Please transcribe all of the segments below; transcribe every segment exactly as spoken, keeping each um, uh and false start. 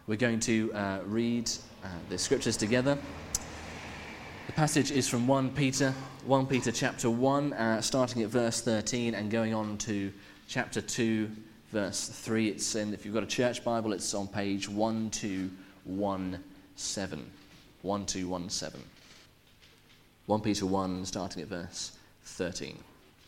We're going to uh, read uh, the scriptures together. The passage is from First Peter, First Peter chapter one, uh, starting at verse thirteen and going on to chapter two, verse three. It's in, if you've got a church Bible, it's on page twelve seventeen. twelve seventeen. First Peter one, starting at verse thirteen.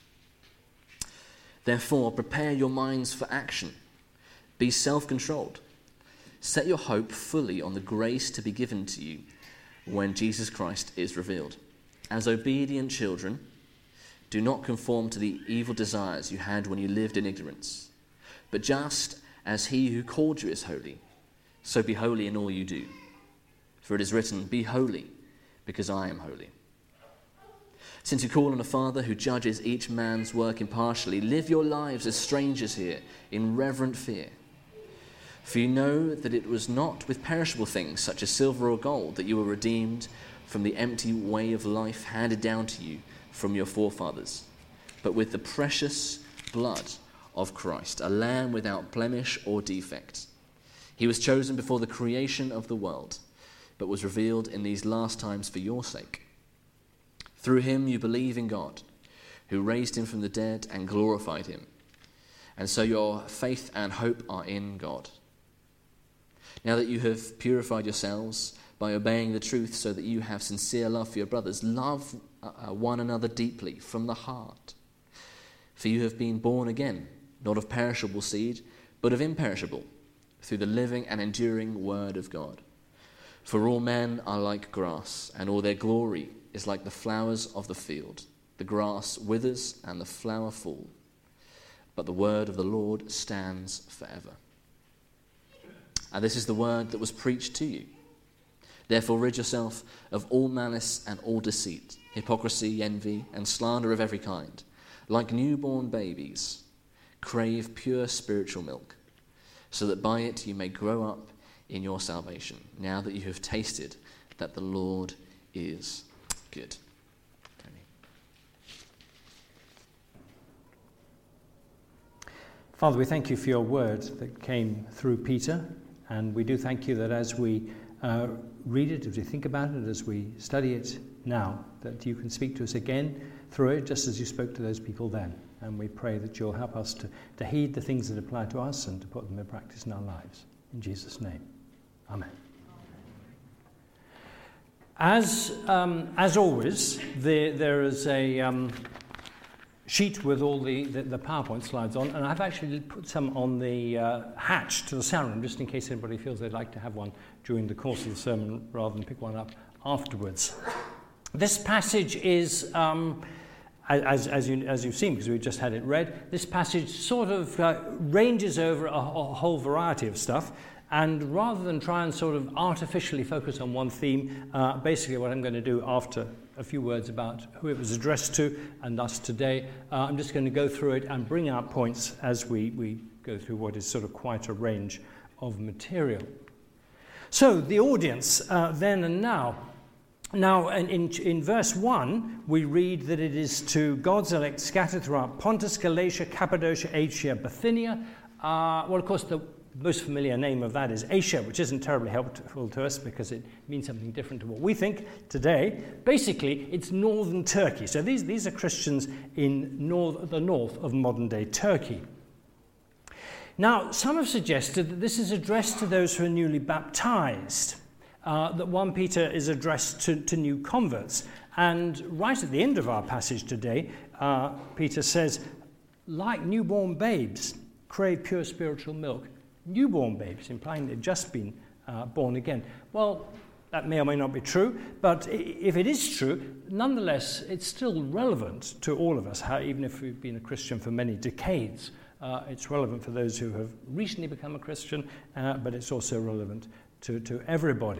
Therefore, prepare your minds for action. Be self-controlled. Set your hope fully on the grace to be given to you when Jesus Christ is revealed. As obedient children, do not conform to the evil desires you had when you lived in ignorance. But just as he who called you is holy, so be holy in all you do. For it is written, be holy, because I am holy. Since you call on a Father who judges each man's work impartially, live your lives as strangers here in reverent fear. For you know that it was not with perishable things such as silver or gold that you were redeemed from the empty way of life handed down to you from your forefathers, but with the precious blood of Christ, a lamb without blemish or defect. He was chosen before the creation of the world, but was revealed in these last times for your sake. Through him you believe in God, who raised him from the dead and glorified him. And so your faith and hope are in God. Now that you have purified yourselves by obeying the truth so that you have sincere love for your brothers, love uh, one another deeply from the heart. For you have been born again, not of perishable seed, but of imperishable, through the living and enduring word of God. For all men are like grass, and all their glory is like the flowers of the field. The grass withers and the flower fall, but the word of the Lord stands forever. And this is the word that was preached to you. Therefore rid yourself of all malice and all deceit, hypocrisy, envy, and slander of every kind. Like newborn babies, crave pure spiritual milk, so that by it you may grow up in your salvation, now that you have tasted that the Lord is good. Tony. Father, we thank you for your word that came through Peter. And we do thank you that as we uh, read it, as we think about it, as we study it now, that you can speak to us again through it, just as you spoke to those people then. And we pray that you'll help us to, to heed the things that apply to us and to put them in practice in our lives. In Jesus' name, amen. As um, as always, there, there is a um, sheet with all the, the, the PowerPoint slides on, and I've actually put some on the uh, hatch to the sound room, just in case anybody feels they'd like to have one during the course of the sermon rather than pick one up afterwards. This passage is, um, as, as, you, as you've seen, because we just had it read, this passage sort of uh, ranges over a, a whole variety of stuff. And rather than try and sort of artificially focus on one theme, uh, basically what I'm going to do after a few words about who it was addressed to and us today, uh, I'm just going to go through it and bring out points as we, we go through what is sort of quite a range of material. So the audience, uh, then and now. Now, in, in, in verse one, we read that it is to God's elect scattered throughout Pontus, Galatia, Cappadocia, Asia, Bithynia. Uh, well, of course, the most familiar name of that is Asia, which isn't terribly helpful to us because it means something different to what we think today. Basically, it's northern Turkey. So these, these are Christians in north, the north of modern-day Turkey. Now, some have suggested that this is addressed to those who are newly baptized, uh, that First Peter is addressed to, to new converts. And right at the end of our passage today, uh, Peter says, like newborn babes, crave pure spiritual milk. Newborn babes, implying they've just been uh, born again. Well, that may or may not be true, but if it is true, nonetheless, it's still relevant to all of us, how, even if we've been a Christian for many decades. Uh, it's relevant for those who have recently become a Christian, uh, but it's also relevant to, to everybody.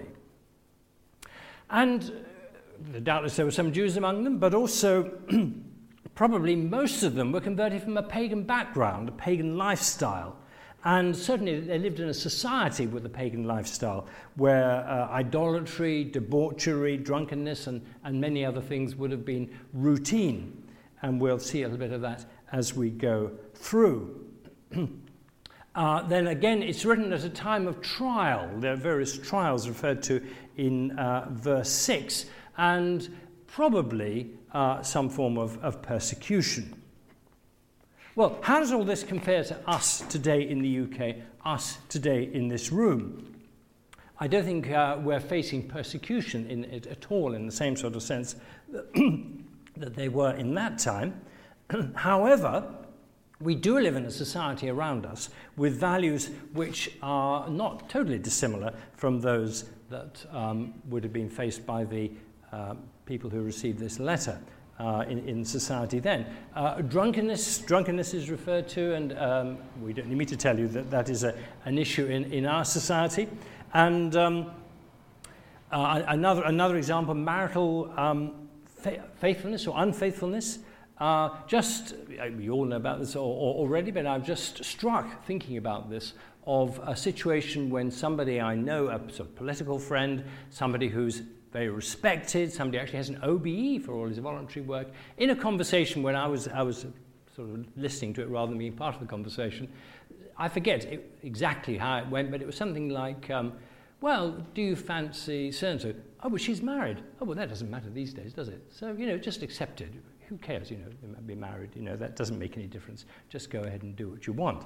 And uh, doubtless there were some Jews among them, but also probably most of them were converted from a pagan background, a pagan lifestyle. And certainly they lived in a society with a pagan lifestyle where uh, idolatry, debauchery, drunkenness, and, and many other things would have been routine. And we'll see a little bit of that as we go through. Uh, then again, it's written at a time of trial. There are various trials referred to in uh, verse six, and probably uh, some form of, of persecution. Well, how does all this compare to us today in the U K, us today in this room? I don't think uh, we're facing persecution in it at all in the same sort of sense that, that they were in that time. However, we do live in a society around us with values which are not totally dissimilar from those that um, would have been faced by the uh, people who received this letter uh, in, in society then. Uh, drunkenness, drunkenness is referred to, and um, we don't need me to tell you that that is a, an issue in, in our society. And um, uh, another, another example, marital um, fa- faithfulness or unfaithfulness. Uh, just, we all know about this already, but I've just struck thinking about this of a situation when somebody I know, a sort of political friend, somebody who's very respected, somebody actually has an O B E for all his voluntary work, in a conversation when I was, I was sort of listening to it rather than being part of the conversation. I forget it, exactly how it went, but it was something like, um, well, do you fancy so-and-so? Oh, well, she's married. Oh, well, that doesn't matter these days, does it? So, you know, just accept it. Who cares, you know, they might be married, you know, that doesn't make any difference. Just go ahead and do what you want.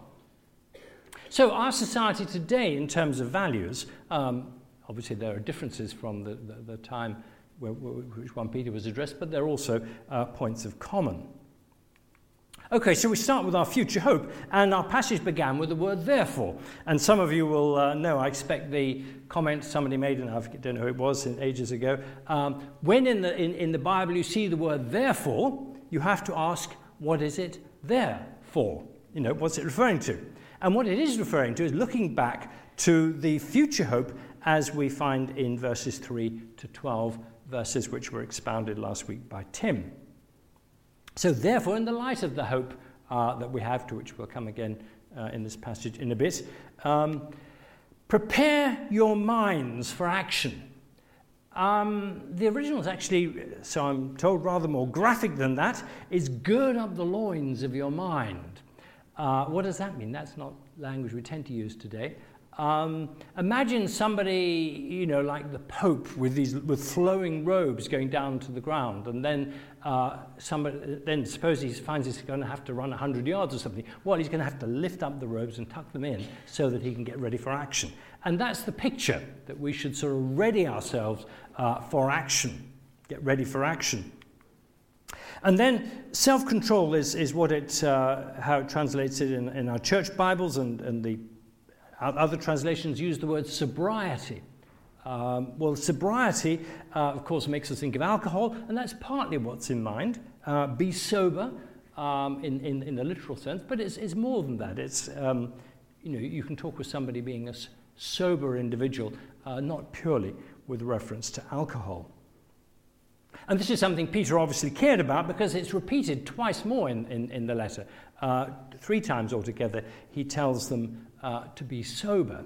So our society today, in terms of values, um, obviously there are differences from the, the, the time where, which First Peter was addressed, but there are also uh, points of common. Okay, so we start with our future hope, and our passage began with the word therefore. And some of you will uh, know, I expect the comment somebody made, and I don't know who it was ages ago, um, when in the, in, in the Bible you see the word therefore, you have to ask, what is it there for? You know, what's it referring to? And what it is referring to is looking back to the future hope as we find in verses three to twelve, verses which were expounded last week by Tim. So therefore, in the light of the hope uh, that we have, to which we'll come again uh, in this passage in a bit, um, prepare your minds for action. Um, the original is actually, so I'm told, rather more graphic than that, is gird up the loins of your mind. Uh, what does that mean? That's not language we tend to use today. Um, imagine somebody, you know, like the Pope with these with flowing robes going down to the ground, and then uh, somebody, then suppose he finds he's going to have to run one hundred yards or something. Well, he's going to have to lift up the robes and tuck them in so that he can get ready for action. And that's the picture, that we should sort of ready ourselves uh, for action, get ready for action. And then self-control is is what it uh, how it translates it in, in our church Bibles, and and the other translations use the word sobriety. Um, well, sobriety, uh, of course, makes us think of alcohol, and that's partly what's in mind. Uh, be sober um, in, in, in the literal sense, but it's, it's more than that. It's, um, you know, you can talk with somebody being a sober individual, uh, not purely with reference to alcohol. And this is something Peter obviously cared about because it's repeated twice more in, in, in the letter. Uh, three times altogether, he tells them uh, to be sober.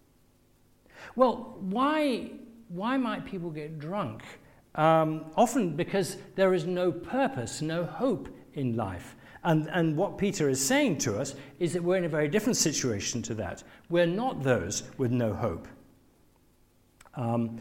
Well, why, why might people get drunk? Um, often because there is no purpose, no hope in life. And, and what Peter is saying to us is that we're in a very different situation to that. We're not those with no hope. Um,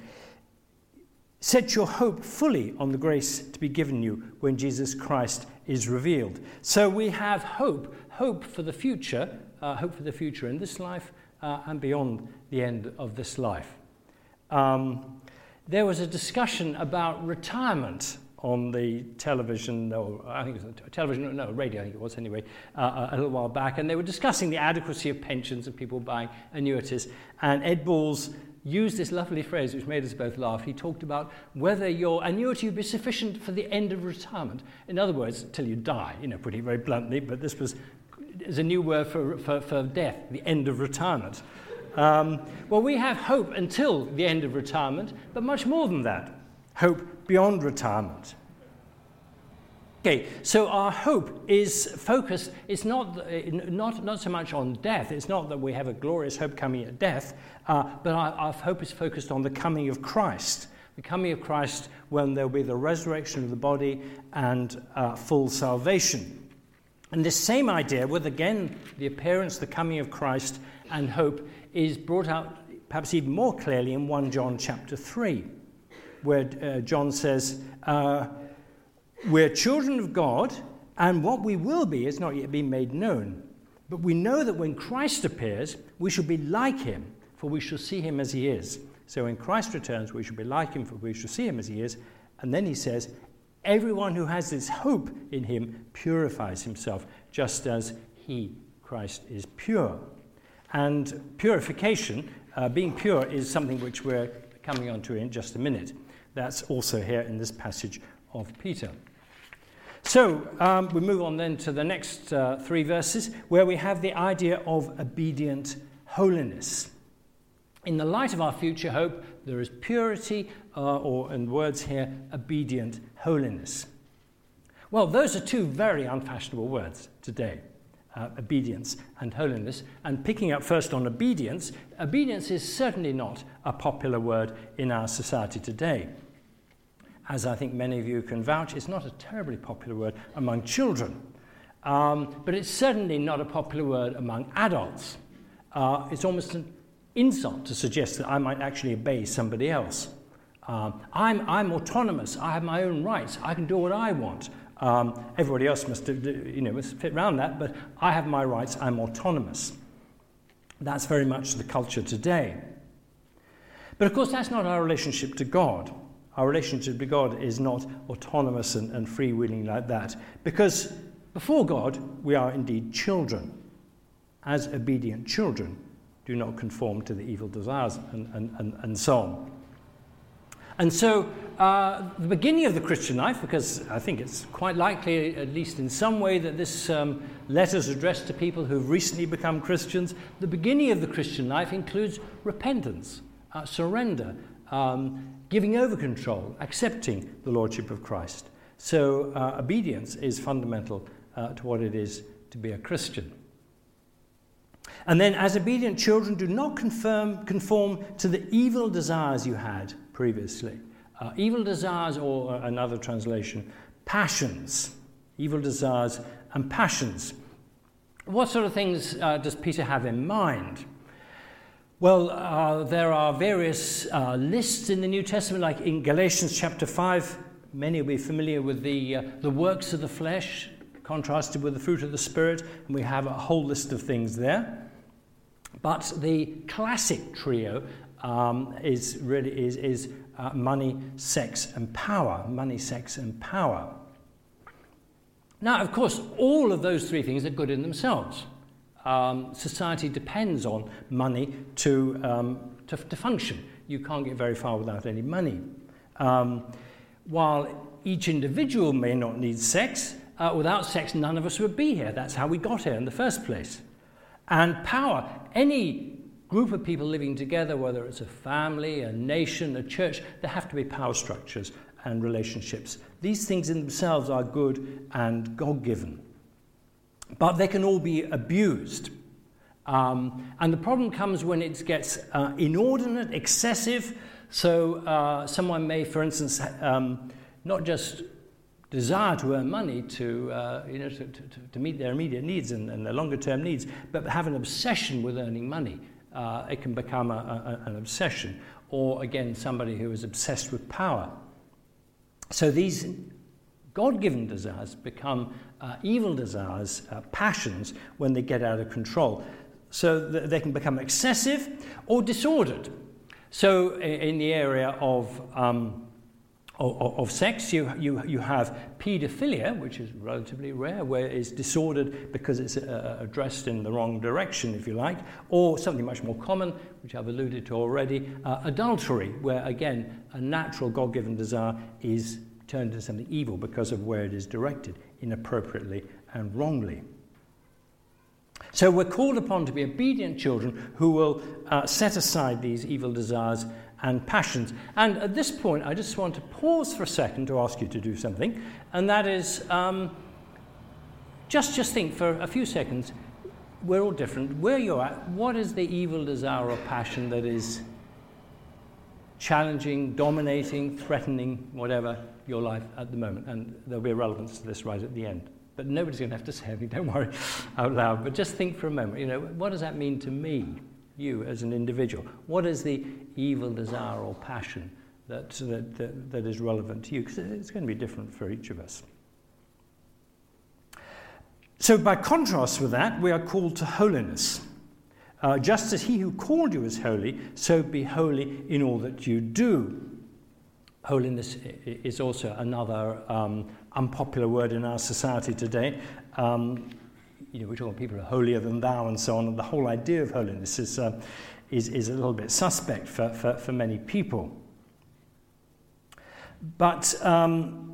Set your hope fully on the grace to be given you when Jesus Christ is revealed. So we have hope, hope for the future, uh, hope for the future in this life uh, and beyond the end of this life. Um, there was a discussion about retirement on the television, or I think it was television, no, radio, I think it was anyway, uh, a little while back, and they were discussing the adequacy of pensions and people buying annuities, and Ed Balls used this lovely phrase which made us both laugh. He talked about whether your annuity would be sufficient for the end of retirement. In other words, till you die, you know, putting it very bluntly, but this was is a new word for, for, for death, the end of retirement. Um, well, we have hope until the end of retirement, but much more than that, hope beyond retirement. Okay, so our hope is focused, it's not, not, not so much on death, it's not that we have a glorious hope coming at death, uh, but our, our hope is focused on the coming of Christ. The coming of Christ when there will be the resurrection of the body and uh, full salvation. And this same idea, with again the appearance, the coming of Christ and hope, is brought out perhaps even more clearly in First John chapter three, where uh, John says, uh, we're children of God, and what we will be has not yet been made known. But we know that when Christ appears, we shall be like him, for we shall see him as he is. So when Christ returns, we shall be like him, for we shall see him as he is. And then he says, everyone who has this hope in him purifies himself, just as he, Christ, is pure. And purification, uh, being pure, is something which we're coming on to in just a minute. That's also here in this passage of Peter. So um, we move on then to the next uh, three verses, where we have the idea of obedient holiness. In the light of our future hope, there is purity, uh, or in words here, obedient holiness. Well, those are two very unfashionable words today, uh, obedience and holiness. And picking up first on obedience, obedience is certainly not a popular word in our society today. As I think many of you can vouch, it's not a terribly popular word among children. Um, but it's certainly not a popular word among adults. Uh, it's almost an insult to suggest that I might actually obey somebody else. Um, I'm, I'm autonomous. I have my own rights. I can do what I want. Um, everybody else must, do, you know, must fit around that, but I have my rights. I'm autonomous. That's very much the culture today. But of course, that's not our relationship to God. Our relationship to God is not autonomous and, and freewheeling like that, because before God, we are indeed children. As obedient children, do not conform to the evil desires, and, and, and, and so on. And so, uh, the beginning of the Christian life, because I think it's quite likely, at least in some way, that this um, letter is addressed to people who've recently become Christians, the beginning of the Christian life includes repentance, uh, surrender, um, giving over control, accepting the Lordship of Christ. So uh, obedience is fundamental uh, to what it is to be a Christian. And then, as obedient children, do not confirm, conform to the evil desires you had previously. Uh, evil desires, or uh, another translation, passions. Evil desires and passions. What sort of things uh, does Peter have in mind? Well, uh, there are various uh, lists in the New Testament, like in Galatians chapter five. Many will be familiar with the, uh, the works of the flesh, contrasted with the fruit of the Spirit, and we have a whole list of things there. But the classic trio um, is really is, is uh, money, sex, and power. Money, sex, and power. Now, of course, all of those three things are good in themselves. Um, society depends on money to, um, to to function. You can't get very far without any money. Um, while each individual may not need sex, uh, without sex, none of us would be here. That's how we got here in the first place. And power, any group of people living together, whether it's a family, a nation, a church, there have to be power structures and relationships. These things in themselves are good and God-given. But they can all be abused. Um, and the problem comes when it gets uh, inordinate, excessive. So uh, someone may, for instance, um, not just desire to earn money to, uh, you know, to, to, to meet their immediate needs and, and their longer-term needs, but have an obsession with earning money. Uh, it can become a, a, an obsession. Or, again, somebody who is obsessed with power. So these God-given desires become uh, evil desires, uh, passions, when they get out of control. So that they can become excessive or disordered. So in the area of... Um, Of, of sex, you, you, you have paedophilia, which is relatively rare, where it's disordered because it's uh, addressed in the wrong direction, if you like, or something much more common, which I've alluded to already, uh, adultery, where, again, a natural God-given desire is turned into something evil because of where it is directed, inappropriately and wrongly. So we're called upon to be obedient children who will uh, set aside these evil desires and passions. And at this point, I just want to pause for a second to ask you to do something, and that is um, just, just think for a few seconds, we're all different. Where you're at, what is the evil desire or passion that is challenging, dominating, threatening, whatever, your life at the moment? And there'll be a relevance to this right at the end. But nobody's going to have to say anything, don't worry, out loud. But just think for a moment, you know, what does that mean to me, you as an individual? What is the evil desire or passion that, that, that, that is relevant to you? Because it's going to be different for each of us. So by contrast with that, we are called to holiness. Uh, just as he who called you is holy, so be holy in all that you do. Holiness is also another um, unpopular word in our society today. Um, you know, we're talking people are holier than thou and so on, and the whole idea of holiness is uh, is, is a little bit suspect for, for, for many people. But um,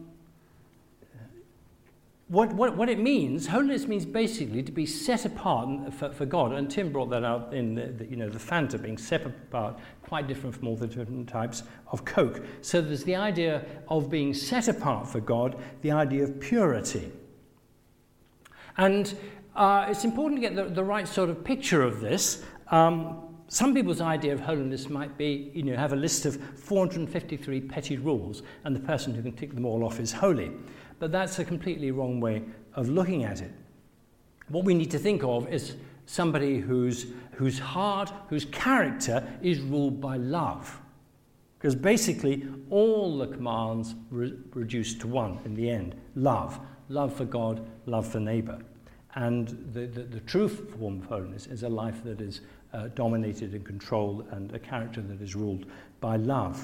What, what, what it means, holiness means basically to be set apart for, for God. And Tim brought that out in the, the, you know, the Fanta being set apart, quite different from all the different types of Coke. So there's the idea of being set apart for God, the idea of purity. And uh, it's important to get the, the right sort of picture of this. Um, some people's idea of holiness might be, you know, have a list of four hundred fifty-three petty rules, and the person who can tick them all off is holy. But that's a completely wrong way of looking at it. What we need to think of is somebody whose, whose heart, whose character is ruled by love. Because basically all the commands re- reduce to one in the end. Love. Love for God, love for neighbour. And the, the, the true form of holiness is a life that is uh, dominated and controlled, and a character that is ruled by love.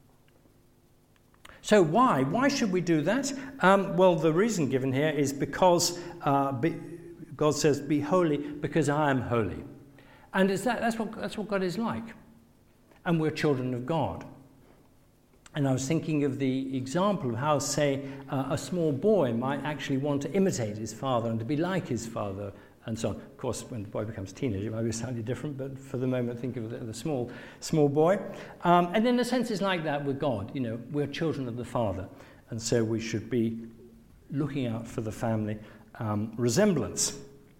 So why? Why should we do that? Um, well, the reason given here is because uh, be, God says, be holy because I am holy. And is that, that's, what, that's what God is like. And we're children of God. And I was thinking of the example of how, say, uh, a small boy might actually want to imitate his father and to be like his father and so on. Of course, when the boy becomes a teenager, it might be slightly different, but for the moment, think of the, the small small boy. Um, and in a sense, it's like that with God. You know, we're children of the Father, and so we should be looking out for the family um, resemblance.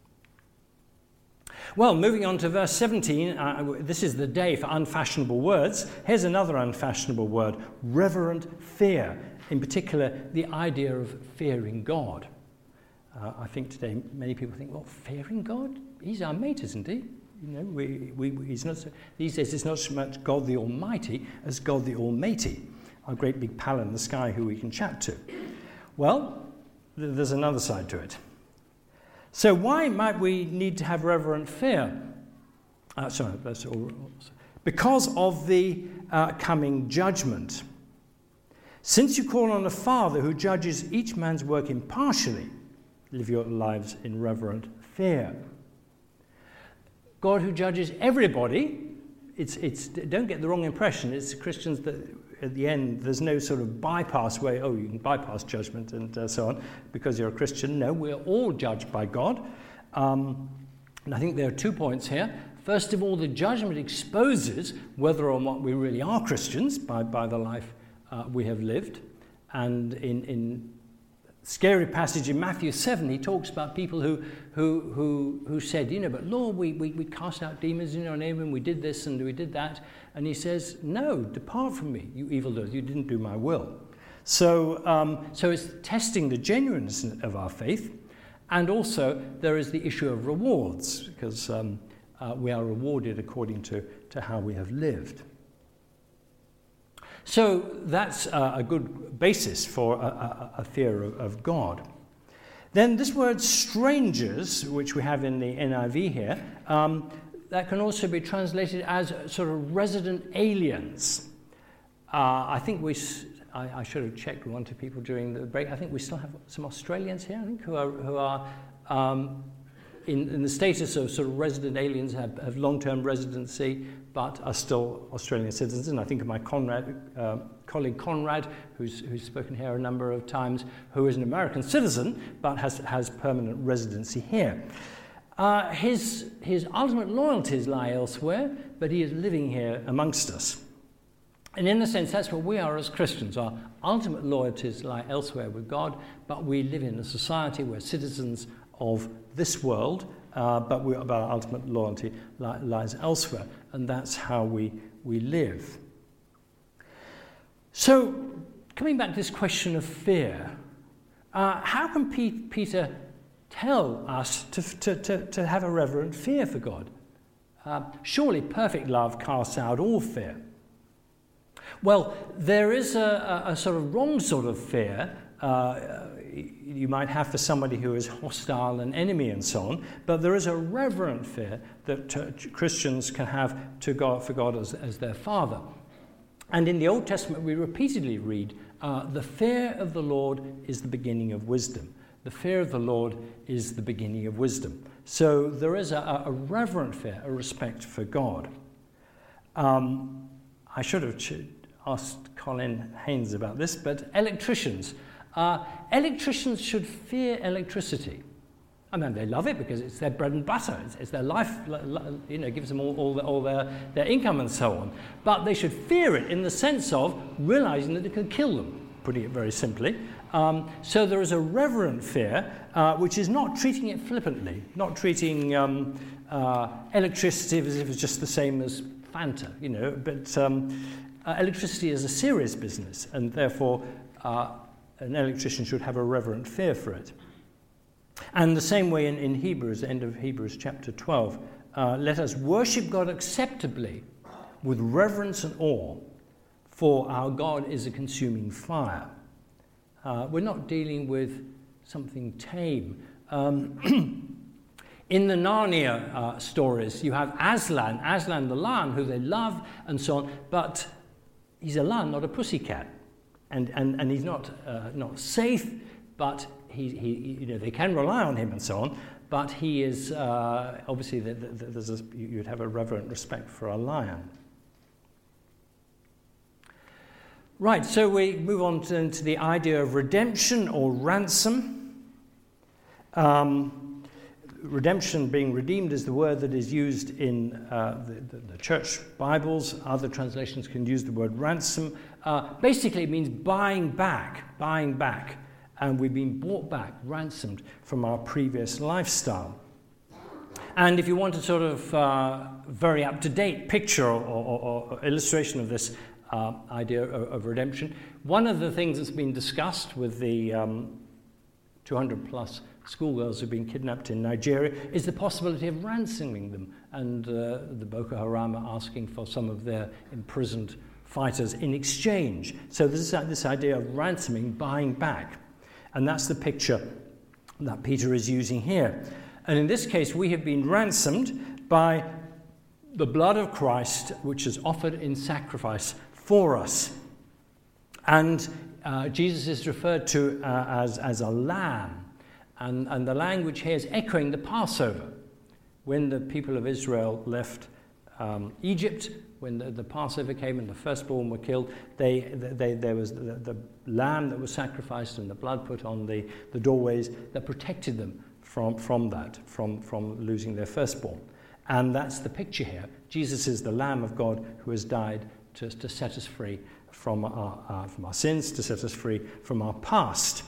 Well, moving on to verse seventeen, uh, this is the day for unfashionable words. Here's another unfashionable word, reverent fear. In particular, the idea of fearing God. Uh, I think today many people think, well, fearing God? He's our mate, isn't he? You know, we, we, he's not so, these days it's not so much God the Almighty as God the Almatey, our great big pal in the sky who we can chat to. Well, th- there's another side to it. So why might we need to have reverent fear? Uh, sorry, that's all. Because of the uh, coming judgment. Since you call on a Father who judges each man's work impartially, live your lives in reverent fear. God who judges everybody, it's, it's, don't get the wrong impression, it's Christians that at the end there's no sort of bypass way, oh, you can bypass judgment and uh, so on because you're a Christian. No, we're all judged by God. Um, and I think there are two points here. First of all, the judgment exposes whether or not we really are Christians by, by the life uh, we have lived. And in, in scary passage in Matthew seven, he talks about people who who who who said, you know, but Lord, we, we, we cast out demons in your name and we did this and we did that. And he says, no, depart from me, you evildoers, you didn't do my will. So, um, so it's testing the genuineness of our faith. And also there is the issue of rewards, because um, uh, we are rewarded according to, to how we have lived. So that's uh, a good basis for a, a, a fear of, of God. Then this word strangers, which we have in the N I V here, um, that can also be translated as sort of resident aliens. Uh, I think we, I, I should have checked with one or two people during the break. I think we still have some Australians here, I think, who are, who are um, in, in the status of sort of resident aliens, have, have long-term residency, but are still Australian citizens. And I think of my Conrad, uh, colleague Conrad, who's, who's spoken here a number of times, who is an American citizen, but has, has permanent residency here. Uh, his, his ultimate loyalties lie elsewhere, but he is living here amongst us. And in a sense, that's what we are as Christians. Our ultimate loyalties lie elsewhere with God, but we live in a society, we're citizens of this world, uh, but, we, but our ultimate loyalty li- lies elsewhere, and that's how we, we live. So, coming back to this question of fear, Uh, how can P- Peter tell us to, to, to, to have a reverent fear for God? Uh, surely perfect love casts out all fear. Well, there is a, a, a sort of wrong sort of fear uh, you might have for somebody who is hostile, an enemy and so on, but there is a reverent fear that uh, Christians can have to God, for God as, as their Father. And in the Old Testament we repeatedly read, uh, the fear of the Lord is the beginning of wisdom. The fear of the Lord is the beginning of wisdom. So there is a, a reverent fear, a respect for God. Um, I should have ch- asked Colin Haynes about this, but electricians. Uh, electricians should fear electricity. I mean, they love it because it's their bread and butter. It's, it's their life, you know, gives them all, all, the, all their, their income and so on. But they should fear it in the sense of realizing that it can kill them, putting it very simply. Um, so there is a reverent fear, uh, which is not treating it flippantly, not treating um, uh, electricity as if it's just the same as Fanta, you know, but um, uh, electricity is a serious business, and therefore uh, an electrician should have a reverent fear for it. And the same way in, in Hebrews, the end of Hebrews chapter twelve, uh, let us worship God acceptably with reverence and awe, for our God is a consuming fire. Uh, we're not dealing with something tame. Um, in the Narnia uh, stories, you have Aslan, Aslan the lion, who they love and so on, but he's a lion, not a pussycat. And, and, and he's not, uh, not safe, but he, he, you know, they can rely on him and so on, but he is, uh, obviously, the, the, the, there's a, you'd have a reverent respect for a lion. Right, so we move on to, to the idea of redemption or ransom. Um, redemption, being redeemed, is the word that is used in uh, the, the, the church Bibles. Other translations can use the word ransom. Uh, basically, it means buying back, buying back. And we've been bought back, ransomed from our previous lifestyle. And if you want a sort of uh, very up-to-date picture or, or, or illustration of this uh, idea of, of redemption, one of the things that's been discussed with the um, two hundred plus schoolgirls who've been kidnapped in Nigeria is the possibility of ransoming them, and uh, the Boko Haram are asking for some of their imprisoned fighters in exchange. So this is this idea of ransoming, buying back. And that's the picture that Peter is using here. And in this case, we have been ransomed by the blood of Christ, which is offered in sacrifice for us. And uh, Jesus is referred to uh, as, as a lamb. And, and the language here is echoing the Passover. When the people of Israel left um, Egypt, when the, the Passover came and the firstborn were killed, they, they, there was the, the lamb that was sacrificed and the blood put on the, the doorways that protected them from, from that, from, from losing their firstborn. And that's the picture here. Jesus is the Lamb of God who has died to, to set us free from our, uh, from our sins, to set us free from our past.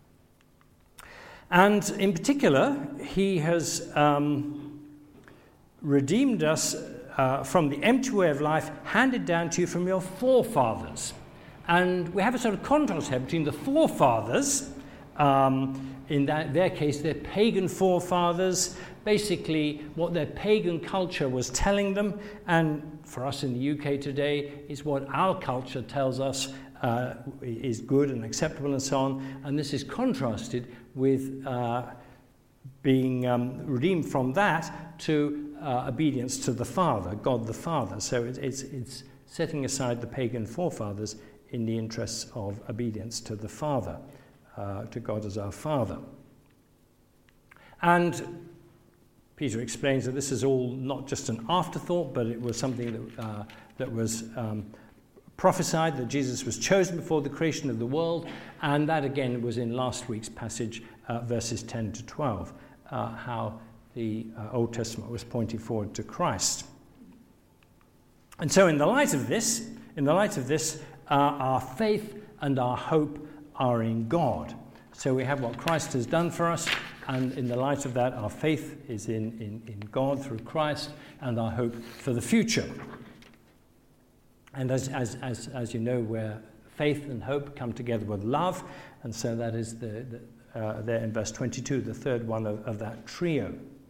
And in particular, he has um, redeemed us Uh, from the empty way of life handed down to you from your forefathers. And we have a sort of contrast here between the forefathers, um, in that, their case, their pagan forefathers, basically what their pagan culture was telling them, and for us in the U K today is what our culture tells us uh, is good and acceptable and so on. And this is contrasted with uh, being um, redeemed from that to Uh, obedience to the Father, God the Father. So it, it's, it's setting aside the pagan forefathers in the interests of obedience to the Father, uh, to God as our Father. And Peter explains that this is all not just an afterthought, but it was something that, uh, that was um, prophesied, that Jesus was chosen before the creation of the world, and that again was in last week's passage, uh, verses ten to twelve, uh, how the uh, Old Testament was pointing forward to Christ. And so in the light of this, in the light of this, uh, our faith and our hope are in God. So we have what Christ has done for us, and in the light of that, our faith is in, in, in God through Christ, and our hope for the future. And as, as, as, as you know, we're faith and hope come together with love, and so that is the, the, uh, there in verse twenty-two, the third one of, of that trio.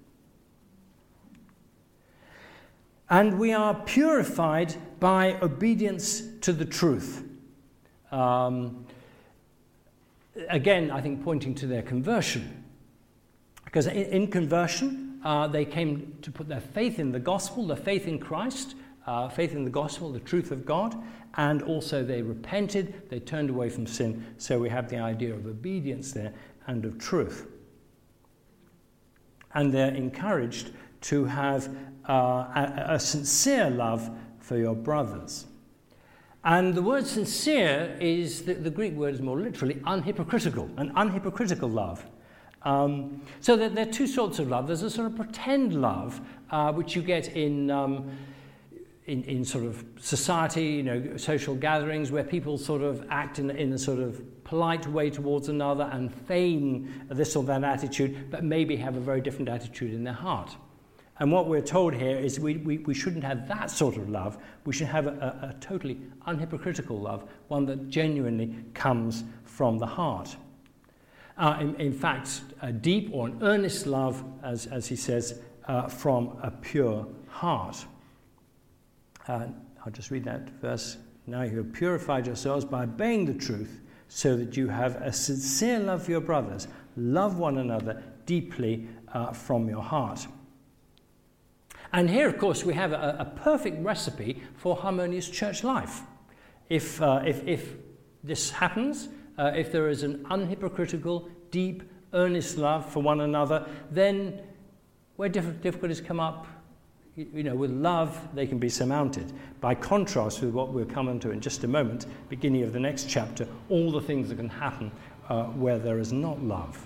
And we are purified by obedience to the truth. Um, again, I think pointing to their conversion. Because in, in conversion, uh, they came to put their faith in the gospel, their faith in Christ, uh, faith in the gospel, the truth of God, and also they repented, they turned away from sin. So we have the idea of obedience there and of truth. And they're encouraged to have uh, a, a sincere love for your brothers. And the word sincere is, the, the Greek word is more literally unhypocritical, an unhypocritical love. Um, so that there are two sorts of love. There's a sort of pretend love, uh, which you get in, um, in in sort of society, you know, social gatherings, where people sort of act in, in a sort of polite way towards another and feign this or that attitude, but maybe have a very different attitude in their heart. And what we're told here is we, we, we shouldn't have that sort of love. We should have a, a, a totally unhypocritical love, one that genuinely comes from the heart. Uh, in, in fact, a deep or an earnest love, as, as he says, uh, from a pure heart. Uh, I'll just read that verse. Now you have purified yourselves by obeying the truth, so that you have a sincere love for your brothers. Love one another deeply uh, from your heart. And here, of course, we have a, a perfect recipe for harmonious church life. If, uh, if, if this happens, uh, if there is an unhypocritical, deep, earnest love for one another, then where diff- difficulties come up, you, you know, with love, they can be surmounted. By contrast with what we'll come into in just a moment, beginning of the next chapter, all the things that can happen uh, where there is not love.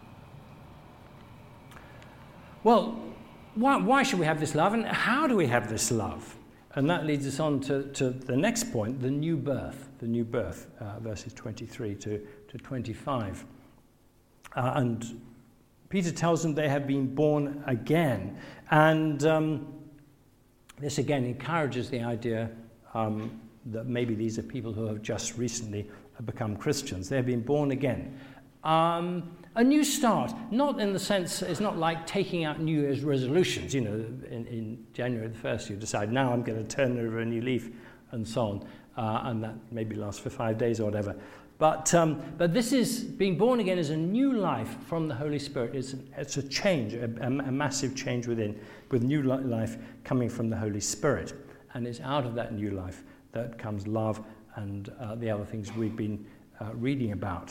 Well, Why, why should we have this love, and how do we have this love? And that leads us on to, to the next point, the new birth, the new birth, uh, verses twenty-three to, to twenty-five. Uh, and Peter tells them they have been born again. And um, this again encourages the idea um, that maybe these are people who have just recently become Christians. They have been born again. Um, A new start, not in the sense, it's not like taking out New Year's resolutions. You know, in, in January the first, you decide, now I'm going to turn over a new leaf, and so on. Uh, and that maybe lasts for five days or whatever. But um, but this is, being born again is a new life from the Holy Spirit. It's, an, it's a change, a, a massive change within, with new life coming from the Holy Spirit. And it's out of that new life that comes love and uh, the other things we've been uh, reading about.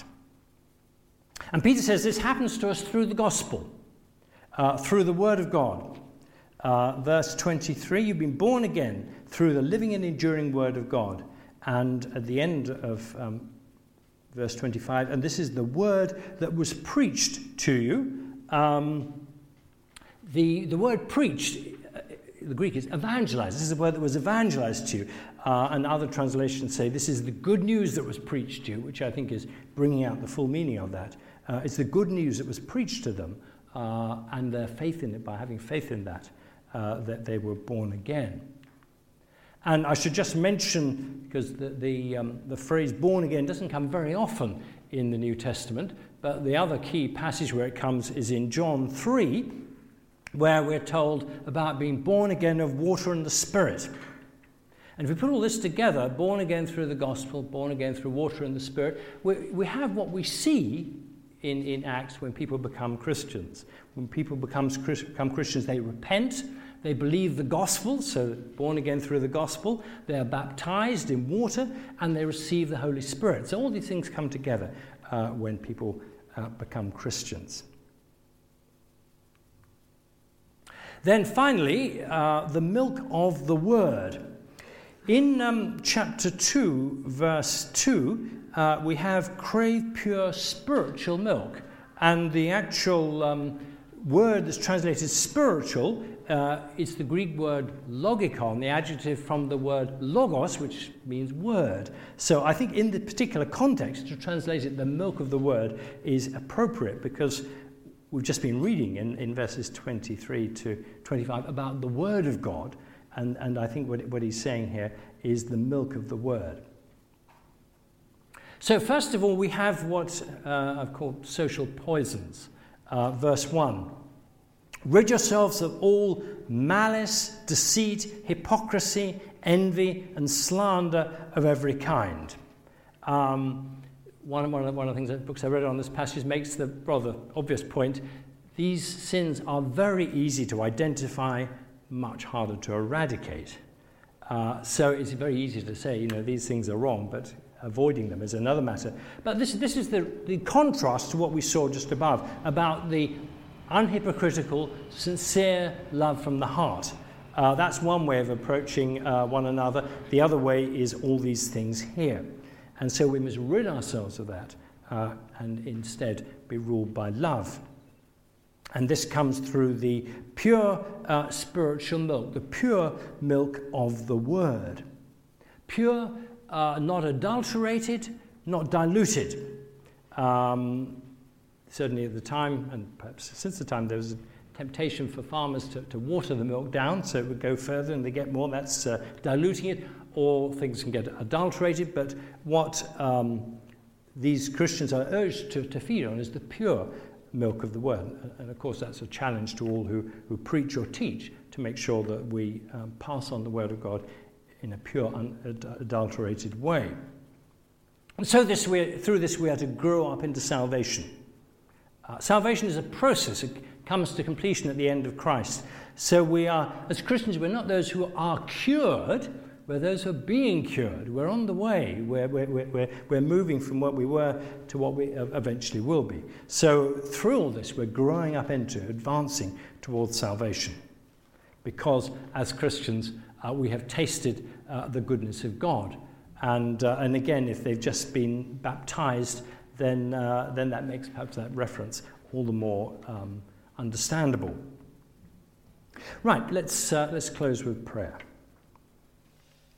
And Peter says this happens to us through the gospel, uh, through the word of God. Uh, verse twenty-three, you've been born again through the living and enduring word of God. And at the end of um, verse twenty-five, and this is the word that was preached to you. Um, the, the word preached, uh, the Greek is evangelized. This is the word that was evangelized to you. Uh, and other translations say this is the good news that was preached to you, which I think is bringing out the full meaning of that. Uh, it's the good news that was preached to them, uh, and their faith in it, by having faith in that, uh, that they were born again. And I should just mention, because the the, um, the phrase born again doesn't come very often in the New Testament, but the other key passage where it comes is in John three, where we're told about being born again of water and the Spirit. And if we put all this together, born again through the gospel, born again through water and the Spirit, we, we have what we see in, in Acts when people become Christians. When people become, become Christians, they repent, they believe the gospel, so born again through the gospel, they are baptized in water, and they receive the Holy Spirit. So all these things come together uh, when people uh, become Christians. Then finally, uh, the milk of the word. In um, chapter two, verse two, uh, we have crave pure spiritual milk. And the actual um, word that's translated spiritual uh, is the Greek word logikon, the adjective from the word logos, which means word. So I think in the particular context, to translate it, the milk of the word is appropriate, because we've just been reading in, in verses twenty-three to twenty-five about the word of God. And, and I think what, what he's saying here is the milk of the word. So first of all, we have what uh, I've called social poisons. Uh, verse one. Rid yourselves of all malice, deceit, hypocrisy, envy, and slander of every kind. Um, one, one, of, one of the things that books I read on this passage makes the rather obvious point. These sins are very easy to identify, much harder to eradicate. Uh, so it's very easy to say, you know, these things are wrong, but avoiding them is another matter. But this, this is the, the contrast to what we saw just above, about the unhypocritical, sincere love from the heart. Uh, that's one way of approaching uh, one another. The other way is all these things here. And so we must rid ourselves of that uh, and instead be ruled by love. And this comes through the pure uh, spiritual milk, the pure milk of the Word. Pure, uh, not adulterated, not diluted. Um, Certainly at the time, and perhaps since the time, there was a temptation for farmers to, to water the milk down so it would go further and they get more. That's uh, diluting it, or things can get adulterated. But what um, these Christians are urged to, to feed on is the pure milk of the Word. And of course, that's a challenge to all who, who preach or teach, to make sure that we um, pass on the Word of God in a pure, unadulterated way. And so this we, through this we are to grow up into salvation. Uh, salvation is a process. It comes to completion at the end of Christ. So we are, as Christians, we're not those who are cured, we're those who are being cured. We're on the way. We're, we're, we're, we're moving from what we were to what we eventually will be. So through all this, we're growing up into, advancing towards salvation. Because as Christians, uh, we have tasted uh, the goodness of God. And, uh, and again, if they've just been baptized, then uh, then that makes perhaps that reference all the more um, understandable. Right, let's uh, let's close with prayer.